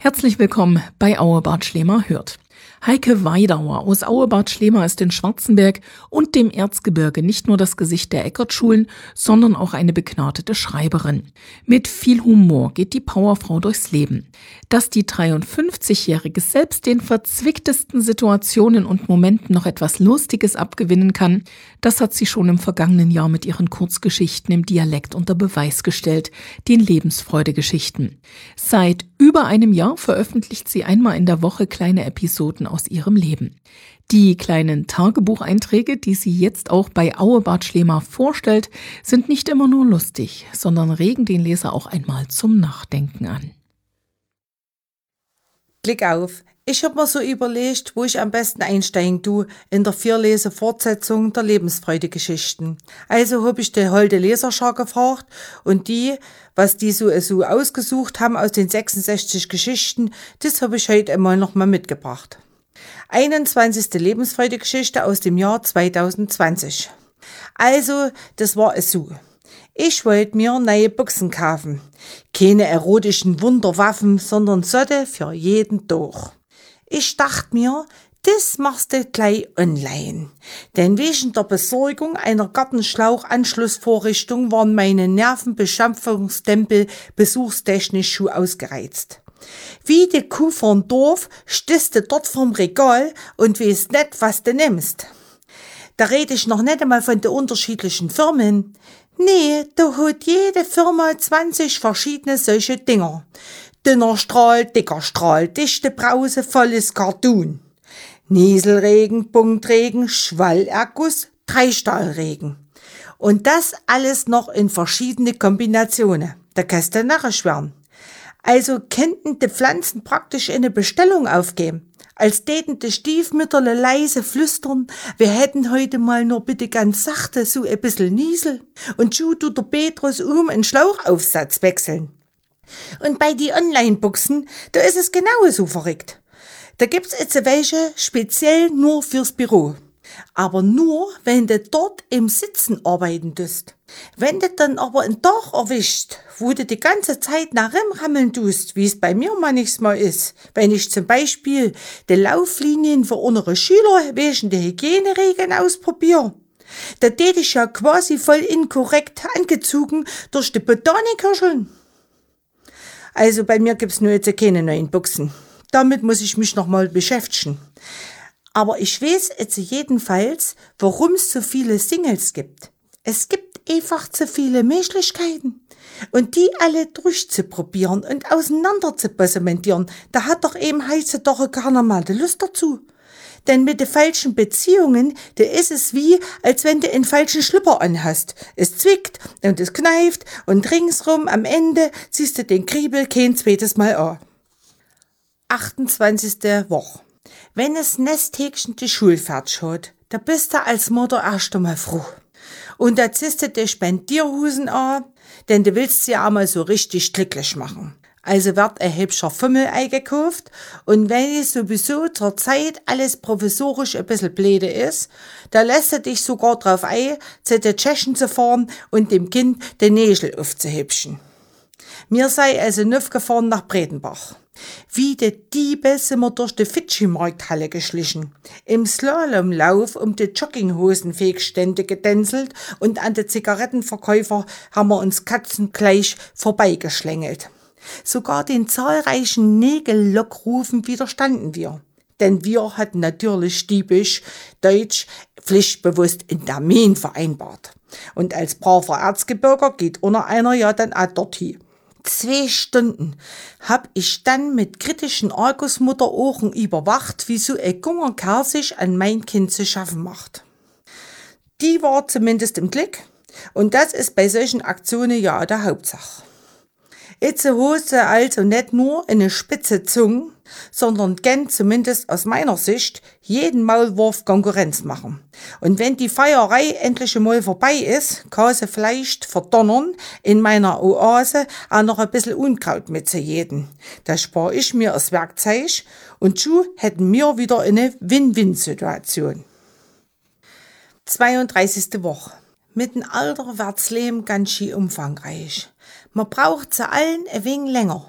Herzlich willkommen bei Auebart Schlema hört. Heike Weidauer aus Auebart Schlema ist in Schwarzenberg und dem Erzgebirge nicht nur das Gesicht der Eckertschulen, sondern auch eine begnadete Schreiberin. Mit viel Humor geht die Powerfrau durchs Leben. Dass die 53-Jährige selbst den verzwicktesten Situationen und Momenten noch etwas Lustiges abgewinnen kann, das hat sie schon im vergangenen Jahr mit ihren Kurzgeschichten im Dialekt unter Beweis gestellt, den Lebensfreude-Geschichten. Seit über einem Jahr veröffentlicht sie einmal in der Woche kleine Episoden aus ihrem Leben. Die kleinen Tagebucheinträge, die sie jetzt auch bei Auebart Schlema vorstellt, sind nicht immer nur lustig, sondern regen den Leser auch einmal zum Nachdenken an. Klick auf. Ich habe mir so überlegt, wo ich am besten einsteigen tue in der Vierlese-Fortsetzung der Lebensfreude-Geschichten. Also habe ich die holde Leserschar gefragt und was die so ausgesucht haben aus den 66 Geschichten, das habe ich heute einmal nochmal mitgebracht. 21. Lebensfreude-Geschichte aus dem Jahr 2020. Also, das war es so. Ich wollte mir neue Büchsen kaufen. Keine erotischen Wunderwaffen, sondern Sotte für jeden Tag. Ich dachte mir, das machst du gleich online. Denn wegen der Besorgung einer Gartenschlauch-Anschlussvorrichtung waren meine Nervenbeschampfungstempel besuchstechnisch schon ausgereizt. Wie die Kuh vom Dorf stehst du dort vorm Regal und weißt nicht, was du nimmst. Da rede ich noch nicht einmal von den unterschiedlichen Firmen. Nee, da hat jede Firma 20 verschiedene solche Dinger. Dünner Strahl, dicker Strahl, dichte Brause, volles Cartoon. Nieselregen, Punktregen, Schwallerguss, Dreistahlregen. Und das alles noch in verschiedene Kombinationen. Da kannst du narrisch werden. Also könnten die Pflanzen praktisch eine Bestellung aufgeben. Als täten die Stiefmütterle leise flüstern, wir hätten heute mal nur bitte ganz sachte so ein bisschen Niesel. Und schon tut der Petrus einen Schlauchaufsatz wechseln. Und bei die Online-Buchsen, da ist es genauso verrückt. Da gibt's jetzt welche speziell nur fürs Büro. Aber nur, wenn du dort im Sitzen arbeiten tust. Wenn du dann aber einen Tag erwischt, wo du die ganze Zeit nach rammeln tust, wie es bei mir manchmal ist, wenn ich zum Beispiel die Lauflinien für unsere Schüler wegen der Hygieneregeln ausprobiere, da tät ich ja quasi voll inkorrekt angezogen durch die Botanikirscheln. Also bei mir gibt's nur jetzt keine neuen Buchsen. Damit muss ich mich nochmal beschäftigen. Aber ich weiß jetzt jedenfalls, warum es so viele Singles gibt. Es gibt einfach zu viele Möglichkeiten. Und die alle durchzuprobieren und auseinander zu positionieren, da hat doch eben heutzutage keiner mal die Lust dazu. Denn mit den falschen Beziehungen, da ist es wie, als wenn du einen falschen Schlüpper anhast. Es zwickt und es kneift und ringsrum am Ende ziehst du den Kriebel kein zweites Mal an. 28. Woche. Wenn es Nesthäkchen die Schule fertig hat, da bist du als Mutter erst einmal froh. Und da ziehst du die Spendierhusen an, denn du willst sie ja einmal so richtig glücklich machen. Also wird ein hübscher Fummel eingekauft und wenn es sowieso zur Zeit alles provisorisch ein bisschen blöde ist, da lässt du dich sogar drauf ein, zu den Tschechen zu fahren und dem Kind den Nägel aufzuhübschen. Mir sei also gefahren nach Bredenbach. Wie die Diebe sind wir durch die Fidschi-Markthalle geschlichen, im Slalomlauf die Jogginghosen-Fegstände gedänselt und an den Zigarettenverkäufer haben wir uns katzengleich vorbeigeschlängelt. Sogar den zahlreichen Nägellockrufen widerstanden wir. Denn wir hatten natürlich diebisch, deutsch, pflichtbewusst in Termin vereinbart. Und als braver Erzgebirger geht unter einer ja dann auch dorthin. 2 Stunden hab ich dann mit kritischen Argusmutterohren überwacht, wie so ein junger Kerl sich an mein Kind zu schaffen macht. Die war zumindest im Blick und das ist bei solchen Aktionen ja der Hauptsache. Jetzt hast du also nicht nur eine spitze Zunge, sondern kann zumindest aus meiner Sicht jeden Maulwurf Konkurrenz machen. Und wenn die Feierei endlich einmal vorbei ist, kann sie vielleicht verdonnern, in meiner Oase auch noch ein bisschen Unkraut mitzujäten. Da spare ich mir das Werkzeug und schon hätten wir wieder eine Win-Win-Situation. 32. Woche. Mit dem Alter wird's Leben ganz schön umfangreich. Man braucht zu allen ein wenig länger.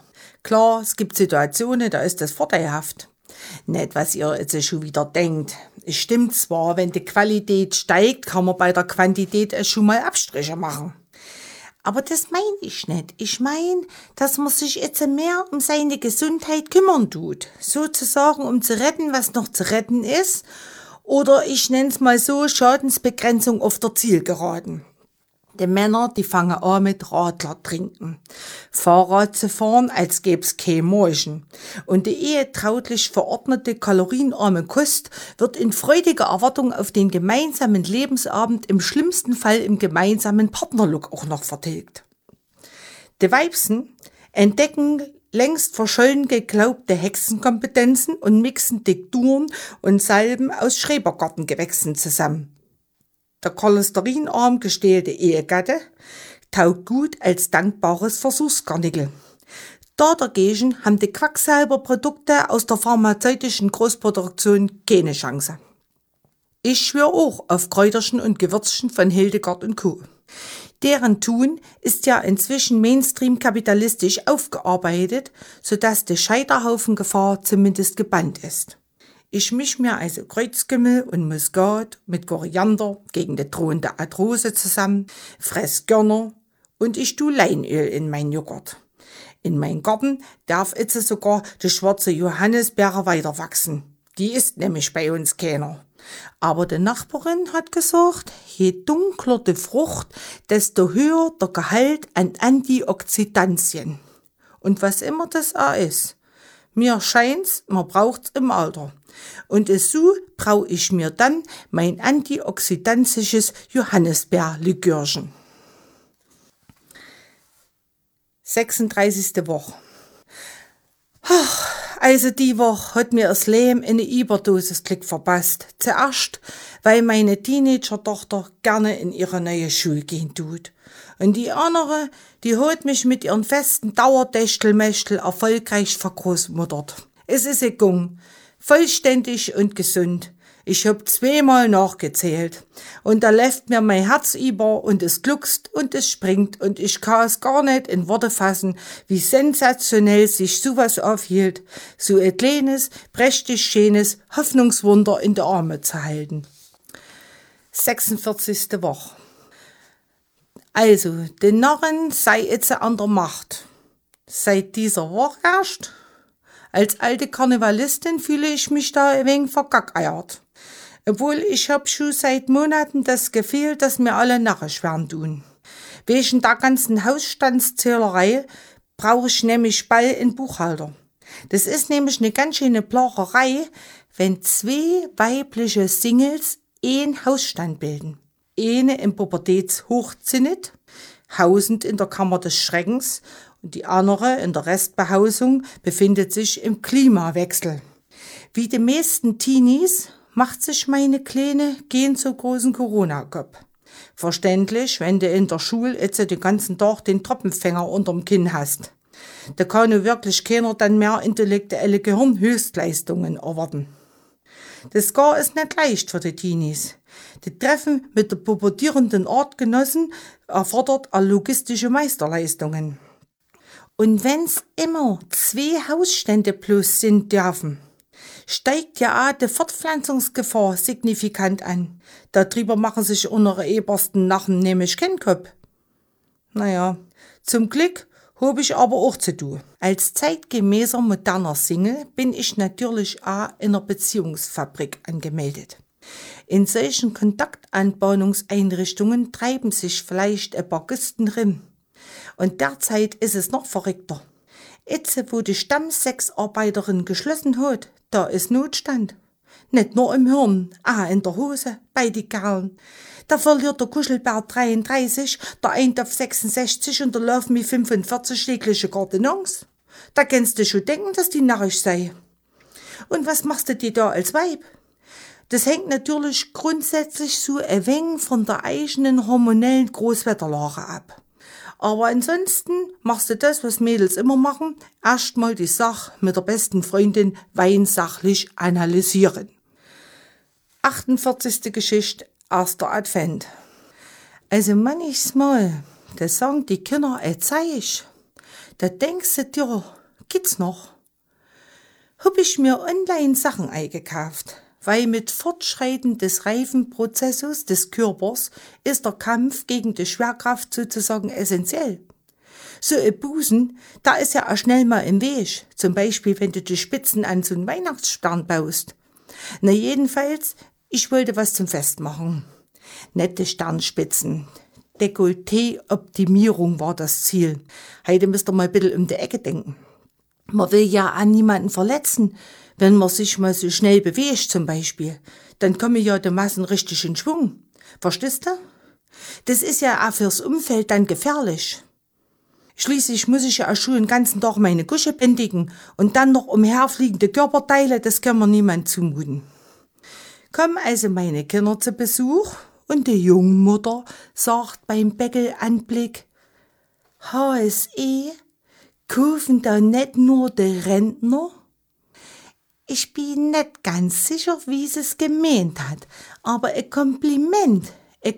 Klar, es gibt Situationen, da ist das vorteilhaft. Nicht, was ihr jetzt schon wieder denkt. Es stimmt zwar, wenn die Qualität steigt, kann man bei der Quantität schon mal Abstriche machen. Aber das meine ich nicht. Ich meine, dass man sich jetzt mehr um seine Gesundheit kümmern tut. Sozusagen, um zu retten, was noch zu retten ist. Oder ich nenne es mal so, Schadensbegrenzung auf der Zielgeraden. Die Männer, die fangen an mit Radler trinken. Fahrrad zu fahren, als gäb's kein Morgen. Und die ehetrautlich verordnete kalorienarme Kost wird in freudiger Erwartung auf den gemeinsamen Lebensabend im schlimmsten Fall im gemeinsamen Partnerlook auch noch vertilgt. Die Weibsen entdecken längst verschollen geglaubte Hexenkompetenzen und mixen Tinkturen und Salben aus Schrebergartengewächsen zusammen. Der cholesterinarm gestählte Ehegatte taugt gut als dankbares Versuchskarnickel. Da dagegen haben die Quacksalberprodukte aus der pharmazeutischen Großproduktion keine Chance. Ich schwöre auch auf Kräuterchen und Gewürzchen von Hildegard und Co. Deren Tun ist ja inzwischen Mainstream-kapitalistisch aufgearbeitet, sodass die Scheiterhaufengefahr zumindest gebannt ist. Ich misch mir also Kreuzkümmel und Muskat mit Koriander gegen die drohende Arthrose zusammen, fress Körner und ich tu Leinöl in mein Joghurt. In mein Garten darf jetzt sogar die schwarze Johannisbeere weiter wachsen. Die ist nämlich bei uns keiner. Aber die Nachbarin hat gesagt, je dunkler die Frucht, desto höher der Gehalt an Antioxidantien. Und was immer das auch ist. Mir scheint's, man braucht's im Alter. Und so brau ich mir dann mein antioxidantisches Johannisbeerlikörchen. 36. Woche. Also die Woche hat mir das Leben in eine Überdosis Glück verpasst. Zuerst, weil meine Teenager-Tochter gerne in ihre neue Schule gehen tut. Und die andere, die hat mich mit ihren festen Dauerdächtelmächtel erfolgreich vergroßmuttert. Es ist gegangen. Vollständig und gesund. Ich hab 2-mal nachgezählt. Und da läuft mir mein Herz über und es gluckst und es springt und ich kann es gar nicht in Worte fassen, wie sensationell sich sowas aufhielt, so ein kleines, prächtig schönes Hoffnungswunder in die Arme zu halten. 46. Woche. Also, den Narren sei jetzt an der Macht. Seit dieser Woche erst. Als alte Karnevalistin fühle ich mich da ein wenig vergackeiert. Obwohl ich hab schon seit Monaten das Gefühl, dass mir alle narrisch werden tun. Wegen der ganzen Hausstandszählerei brauche ich nämlich bald einen Buchhalter. Das ist nämlich eine ganz schöne Plagerei, wenn 2 weibliche Singles einen Hausstand bilden. Eine im Pubertätshochzinnet, hausend in der Kammer des Schreckens, und die andere in der Restbehausung befindet sich im Klimawechsel. Wie die meisten Teenies macht sich meine Kleine keinen so großen Corona-Kopf. Verständlich, wenn du in der Schule jetzt den ganzen Tag den Treppenfänger unterm Kinn hast. Da kann nur wirklich keiner dann mehr intellektuelle Gehirnhöchstleistungen erwarten. Das gar ist nicht leicht für die Teenies. Die Treffen mit der pubertierenden Artgenossen erfordert logistische Meisterleistungen. Und wenn's immer 2 Hausstände plus sind dürfen, steigt ja auch die Fortpflanzungsgefahr signifikant an. Darüber machen sich unsere ebersten Narren nämlich keinen Kopf. Naja, zum Glück hab ich aber auch zu tun. Als zeitgemäßer moderner Single bin ich natürlich auch in einer Beziehungsfabrik angemeldet. In solchen Kontaktanbahnungseinrichtungen treiben sich vielleicht ein paar Kisten rum. Und derzeit ist es noch verrückter. Jetzt, wo die Stammsexarbeiterin geschlossen hat, da ist Notstand. Nicht nur im Hirn, auch in der Hose, bei die Kerlen. Da verliert der Kuschelbär 33, der Eintopf 66 und der Laufmi 45 jegliche Gartenons. Da kannst du schon denken, dass die narrisch sei. Und was machst du dir da als Weib? Das hängt natürlich grundsätzlich so ein wenig von der eigenen hormonellen Großwetterlage ab. Aber ansonsten machst du das, was Mädels immer machen, erstmal die Sache mit der besten Freundin weinsachlich analysieren. 48. Geschichte, 1. Advent. Also manchmal, da sagen die Kinder ein Zeich. Da denkst du dir, geht's noch. Hab ich mir online Sachen eingekauft, weil mit Fortschreiten des Reifenprozesses des Körpers ist der Kampf gegen die Schwerkraft sozusagen essentiell. So ein Busen, da ist ja auch schnell mal im Weg, zum Beispiel wenn du die Spitzen an so einen Weihnachtsstern baust. Na jedenfalls, ich wollte was zum Fest machen. Nette Sternspitzen. Dekolleté-Optimierung war das Ziel. Heute müsst ihr mal ein bisschen um die Ecke denken. Man will ja an niemanden verletzen, wenn man sich mal so schnell bewegt zum Beispiel. Dann kommen ja die Massen richtig in Schwung. Verstehst du? Das ist ja auch fürs Umfeld dann gefährlich. Schließlich muss ich ja auch schon den ganzen Tag meine Gusche bändigen und dann noch umherfliegende Körperteile, das kann man niemand zumuten. Kommen also meine Kinder zu Besuch und die Jungmutter sagt beim Beckelanblick: HSE, kaufen da nicht nur die Rentner? Ich bin nicht ganz sicher, wie sie es gemeint hat, aber ein Kompliment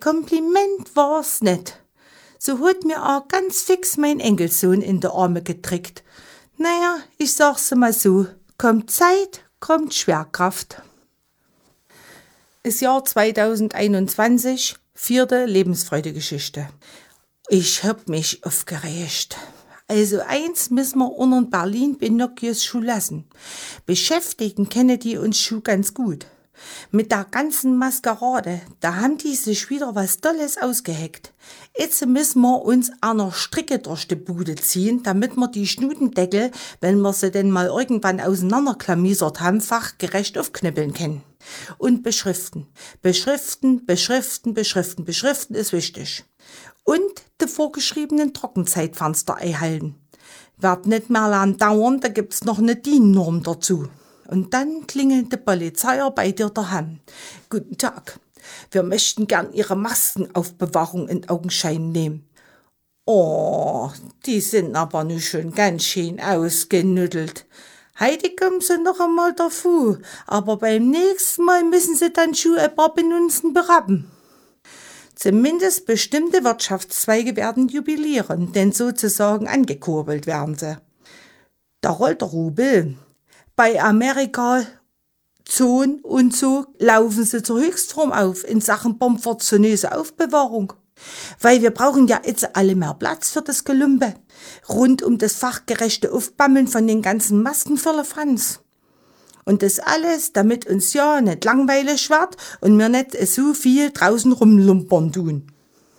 war's nicht. So hat mir auch ganz fix mein Enkelsohn in die Arme getrickt. Naja, ich sag's mal so, kommt Zeit, kommt Schwerkraft. Das Jahr 2021, 4. Lebensfreudegeschichte. Ich hab mich aufgeregt. Also eins müssen wir unter Berlin Pinocchios Schuh lassen. Beschäftigen kennen die uns Schuh ganz gut. Mit der ganzen Maskerade, da haben die sich wieder was Tolles ausgeheckt. Jetzt müssen wir uns einer Stricke durch die Bude ziehen, damit wir die Schnudendeckel, wenn wir sie denn mal irgendwann auseinanderklamisert haben, fachgerecht aufknüppeln können. Und beschriften. Beschriften ist wichtig. Und die vorgeschriebenen Trockenzeitfenster einhalten. Wird nicht mehr lang dauern, da gibt's noch eine DIN-Norm dazu. Und dann klingelt die Polizei bei dir daheim. Guten Tag, wir möchten gern Ihre Maskenaufbewahrung in Augenschein nehmen. Oh, die sind aber nun schon ganz schön ausgenüttelt. Heute kommen sie noch einmal davor, aber beim nächsten Mal müssen sie dann schon ein paar Benunzen berappen. Zumindest bestimmte Wirtschaftszweige werden jubilieren, denn sozusagen angekurbelt werden sie. Da rollt der Rubel. Bei Amerika, Zonen und so laufen sie zur Höchstform auf in Sachen bombfortunöse Aufbewahrung. Weil wir brauchen ja jetzt alle mehr Platz für das Gelumpe. Rund um das fachgerechte Aufbammeln von den ganzen Masken für Franz. Und das alles, damit uns ja nicht langweilig wird und wir nicht so viel draußen rumlumpern tun.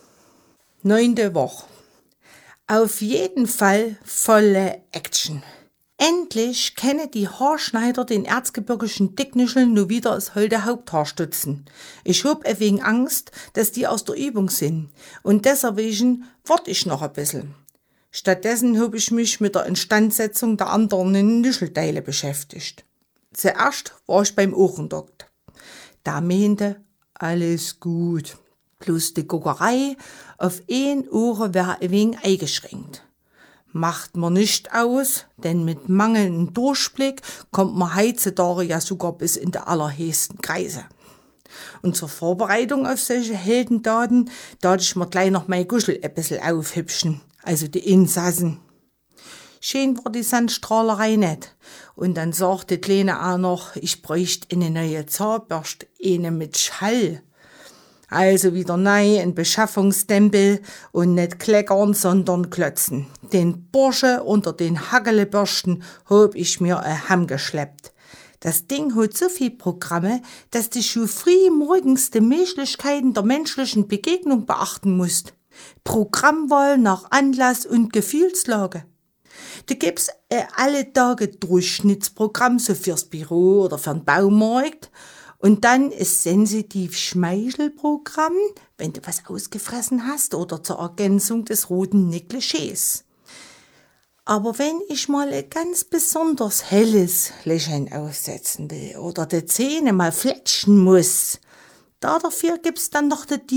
9. Woche. Auf jeden Fall volle Action. Endlich können die Haarschneider den erzgebirgischen Dicknischeln nur wieder das holde Haupthaar stutzen. Ich hab wegen Angst, dass die aus der Übung sind. Und deswegen warte ich noch ein bisschen. Stattdessen hab ich mich mit der Instandsetzung der anderen Nischelteile beschäftigt. Zuerst war ich beim Ohrendokt. Da meinte, alles gut. Bloß die Guckerei auf ein Ohr wär ein wenig eingeschränkt. Macht man nicht aus, denn mit mangelndem Durchblick kommt man heutzutage ja sogar bis in die allerhöchsten Kreise. Und zur Vorbereitung auf solche Heldendaten, da hatte ich mir gleich noch mein Guschel ein bisschen aufhübschen, also die Insassen. Schön war die Sandstrahlerei nicht. Und dann sagte die Kleine auch noch, ich bräuchte eine neue Zahnbürste, eine mit Schall. Also wieder neu ein Beschaffungsstempel und nicht kleckern, sondern klotzen. Den Bursche unter den Hackelebürsten hab ich mir heimgeschleppt. Das Ding hat so viel Programme, dass du schon früh morgens die Möglichkeiten der menschlichen Begegnung beachten musst. Programmwahl nach Anlass und Gefühlslage. Du gibst alle Tage Durchschnittsprogramm, so fürs Büro oder für den Baumarkt. Und dann ist Sensitiv-Schmeichelprogramm, wenn du was ausgefressen hast oder zur Ergänzung des roten Negligés. Aber wenn ich mal ein ganz besonders helles Lächeln aussetzen will oder die Zähne mal fletschen muss, dafür gibt's dann noch die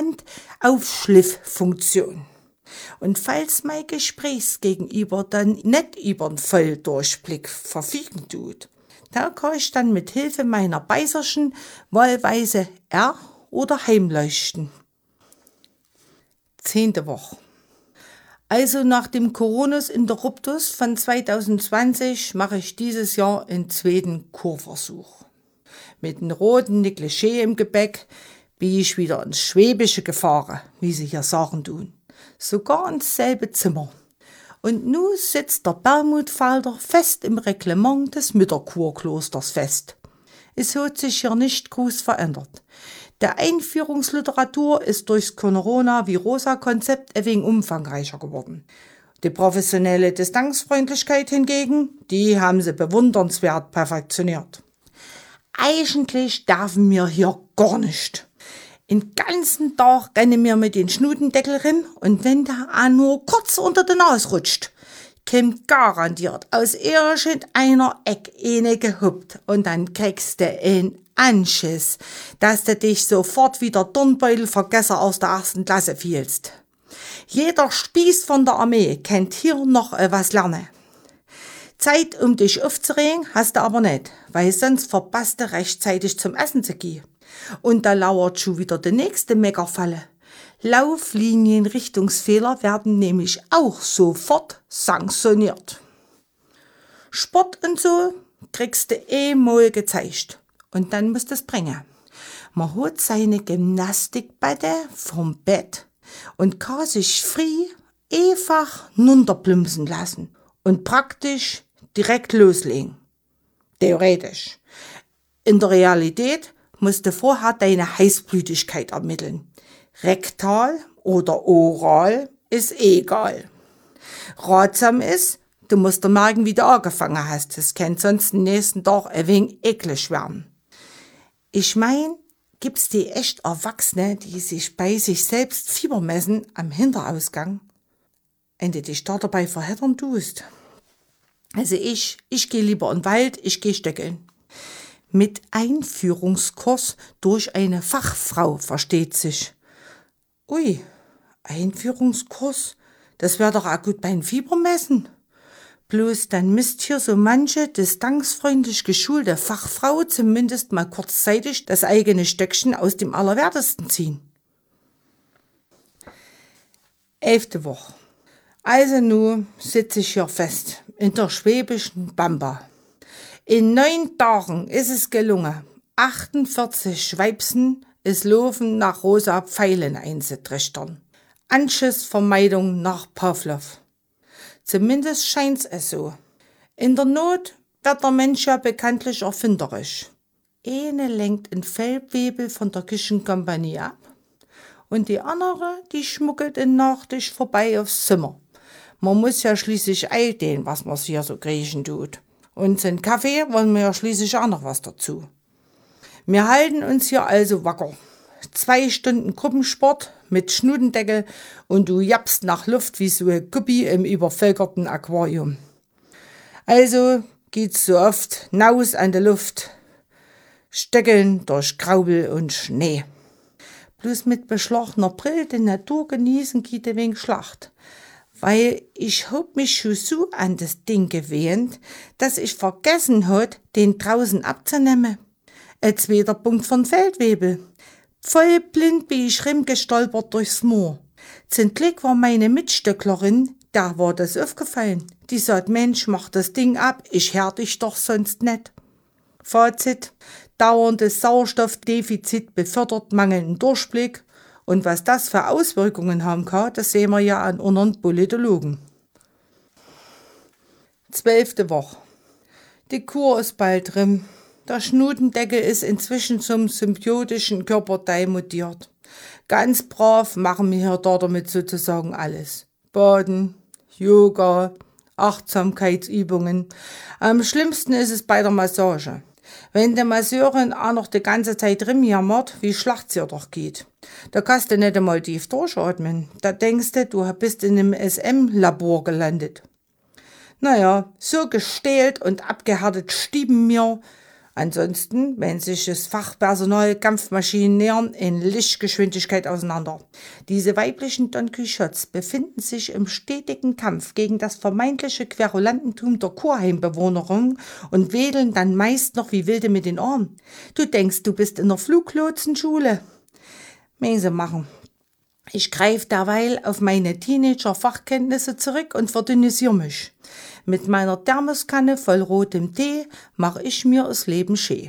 Diamant-Aufschliff-Funktion. Und falls mein Gesprächsgegenüber dann nicht über den Volldurchblick verfügen tut, da kann ich dann mit Hilfe meiner Beißerchen wahlweise oder heimleuchten. 10. Woche. Also nach dem Coronus Interruptus von 2020 mache ich dieses Jahr einen zweiten Kurversuch. Mit einem roten Negligé im Gepäck bin ich wieder ins Schwäbische gefahren, wie sie hier sagen tun. Sogar ins selbe Zimmer. Und nun sitzt der Bermudfalter fest im Reglement des Mütterkurklosters fest. Es hat sich hier nicht groß verändert. Der Einführungsliteratur ist durchs Corona-Virosa-Konzept ein wenig umfangreicher geworden. Die professionelle Distanzfreundlichkeit hingegen, die haben sie bewundernswert perfektioniert. Eigentlich dürfen wir hier gar nicht. Den ganzen Tag rennen wir mit den Schnudendeckel rein und wenn der auch nur kurz unter den Nase rutscht, kommt garantiert aus irgendeiner Ecke eine gehuppt und dann kriegst du einen Anschiss, dass du dich sofort wie der Dornbeutelvergesser aus der 1. Klasse fühlst. Jeder Spieß von der Armee kennt hier noch was lernen. Zeit, um dich aufzuregen, hast du aber nicht, weil sonst verpasst du rechtzeitig zum Essen zu gehen. Und da lauert schon wieder die nächste Meckerfalle. Lauflinienrichtungsfehler werden nämlich auch sofort sanktioniert. Sport und so kriegst du mal gezeigt. Und dann musst du es bringen. Man hat seine Gymnastikbette vom Bett und kann sich frei einfach runterplumpsen lassen und praktisch direkt loslegen. Theoretisch. In der Realität musst du vorher deine Heißblütigkeit ermitteln. Rektal oder oral ist egal. Ratsam ist, du musst dir merken, wie du angefangen hast. Das kann sonst den nächsten Tag ein wenig eklig werden. Ich mein, gibt's die echt Erwachsene, die sich bei sich selbst Fieber messen am Hinterausgang, wenn du dich da dabei verheddern tust. Also ich gehe lieber in den Wald, ich gehe stöckeln. Mit Einführungskurs durch eine Fachfrau, versteht sich. Ui, Einführungskurs, das wäre doch auch gut beim Fiebermessen. Bloß dann müsst hier so manche distanzfreundlich geschulte Fachfrau zumindest mal kurzzeitig das eigene Stöckchen aus dem Allerwertesten ziehen. 11. Woche. Also nun sitze ich hier fest, in der schwäbischen Bamba. In 9 Tagen ist es gelungen, 48 Schweibsen es Laufen nach rosa Pfeilen einzutrichtern. Anschussvermeidung nach Pavlov. Zumindest scheint's es so. In der Not wird der Mensch ja bekanntlich erfinderisch. Eine lenkt ein Feldwebel von der Küchenkompanie ab und die andere, die schmuggelt in Nachtisch vorbei aufs Zimmer. Man muss ja schließlich eilten, was man hier so kriechen tut. Und zum Kaffee wollen wir ja schließlich auch noch was dazu. Wir halten uns hier also wacker. 2 Stunden Gruppensport mit Schnudendeckel und du jappst nach Luft wie so ein Guppi im übervölkerten Aquarium. Also geht's so oft naus an der Luft, stöckeln durch Graubel und Schnee. Bloß mit beschlagener Brille die Natur genießen geht ein wenig Schlacht. Weil ich hab mich schon so an das Ding gewöhnt, dass ich vergessen hat, den draußen abzunehmen. Ein 2. Punkt von Feldwebel. Voll blind bin ich gestolpert durchs Moor. Zum Glück war meine Mitstöcklerin, da war das aufgefallen. Die sagt, Mensch, mach das Ding ab, ich hör dich doch sonst nicht. Fazit, dauerndes Sauerstoffdefizit befördert mangelnden Durchblick. Und was das für Auswirkungen haben kann, das sehen wir ja an unseren Politologen. 12. Woche. Die Kur ist bald drin. Der Schnudendeckel ist inzwischen zum symbiotischen Körperteil mutiert. Ganz brav machen wir hier damit sozusagen alles. Baden, Yoga, Achtsamkeitsübungen. Am schlimmsten ist es bei der Massage. Wenn die Masseurin auch noch die ganze Zeit rumjammert, wie schlecht es ihr doch geht. Da kannst du nicht einmal tief durchatmen. Da denkst du bist in einem SM-Labor gelandet. Naja, so gestählt und abgehärtet stieben wir. Ansonsten, wenn sich das Fachpersonal Kampfmaschinen nähern, in Lichtgeschwindigkeit auseinander. Diese weiblichen Don Quixotes befinden sich im stetigen Kampf gegen das vermeintliche Querulantentum der Kurheimbewohnerin und wedeln dann meist noch wie Wilde mit den Armen. Du denkst, du bist in der Fluglotsenschule. Mögen sie machen. Ich greife derweil auf meine Teenager-Fachkenntnisse zurück und verdünnisiere mich. Mit meiner Thermoskanne voll rotem Tee mache ich mir das Leben schön.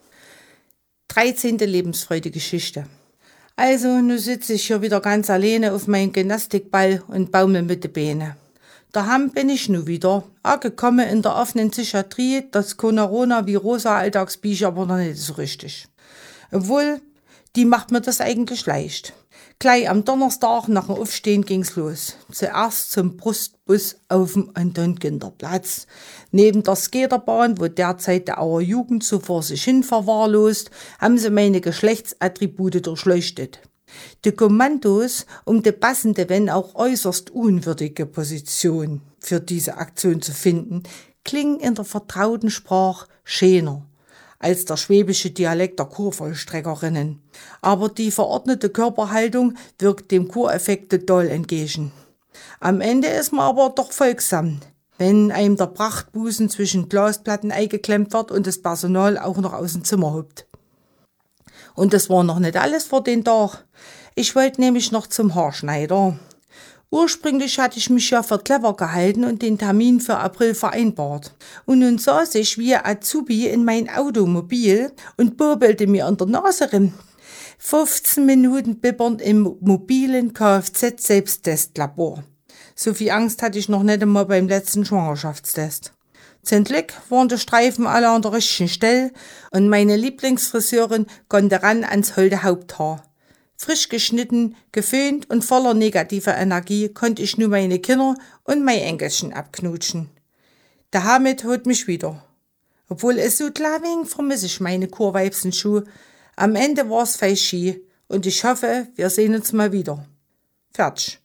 13. Lebensfreude-Geschichte. Also, nun sitze ich hier wieder ganz alleine auf meinem Gymnastikball und baumel mit den Beinen. Daheim bin ich nun wieder, angekommen in der offenen Psychiatrie, das Coronavirosa Alltagsbücher aber noch nicht so richtig. Obwohl, die macht mir das eigentlich leicht. Gleich am Donnerstag nach dem Aufstehen ging's los. Zuerst zum Brustbus auf dem Anton-Ginder-Platz. Neben der Skaterbahn, wo derzeit der Auer Jugend so vor sich hin verwahrlost, haben sie meine Geschlechtsattribute durchleuchtet. Die Kommandos um die passende, wenn auch äußerst unwürdige Position für diese Aktion zu finden, klingen in der vertrauten Sprache schöner als der schwäbische Dialekt der Kurvollstreckerinnen. Aber die verordnete Körperhaltung wirkt dem Kureffekt total entgegen. Am Ende ist man aber doch folgsam, wenn einem der Prachtbusen zwischen Glasplatten eingeklemmt wird und das Personal auch noch aus dem Zimmer huppt. Und das war noch nicht alles für den Tag. Ich wollte nämlich noch zum Haarschneider. Ursprünglich hatte ich mich ja für clever gehalten und den Termin für April vereinbart. Und nun saß ich wie Azubi in mein Automobil und bobelte mir an der Nase rin. 15 Minuten bibbernd im mobilen Kfz-Selbsttestlabor. So viel Angst hatte ich noch nicht einmal beim letzten Schwangerschaftstest. Zum Glück waren die Streifen alle an der richtigen Stelle und meine Lieblingsfriseurin konnte ran ans holde Haupthaar. Frisch geschnitten, geföhnt und voller negativer Energie konnte ich nun meine Kinder und mein Enkelchen abknutschen. Der Hamid holt mich wieder. Obwohl es so klar ging, vermisse ich meine Kurweibsenschuhe. Am Ende war's fei Ski und ich hoffe, wir sehen uns mal wieder. Fertig.